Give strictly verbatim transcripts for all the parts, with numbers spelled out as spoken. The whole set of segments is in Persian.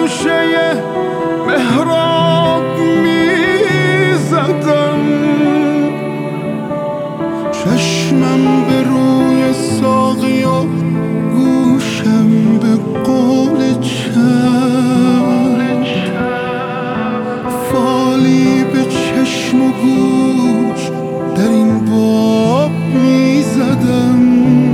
گوشه محراب میزدم، چشمم به روی ساقی و گوشم به قول چشم، فالی به چشم و گوش در این باب میزدم.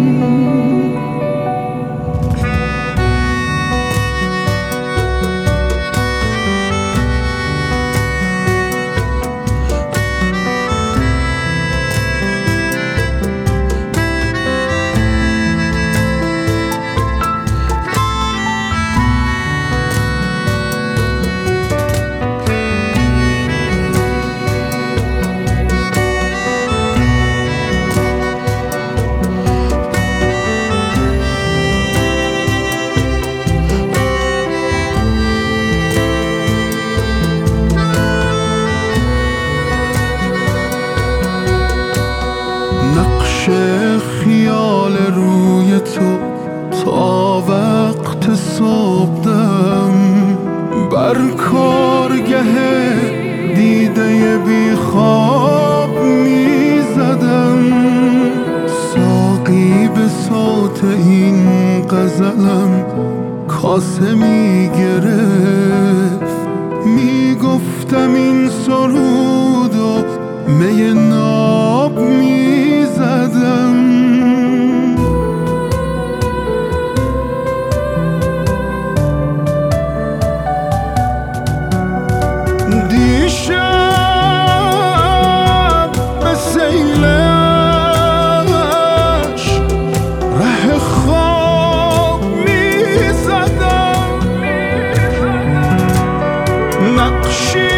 نقش خیال روی تو تا وقت صبحدم، بر کارگه دیده بی خواب میزدم. ساقی به صوت این غزلم کاسه میگرفت، میگفتم این سرود و می ناب میزدم. دیشب به سیلش ره خواب میزدم، نقشی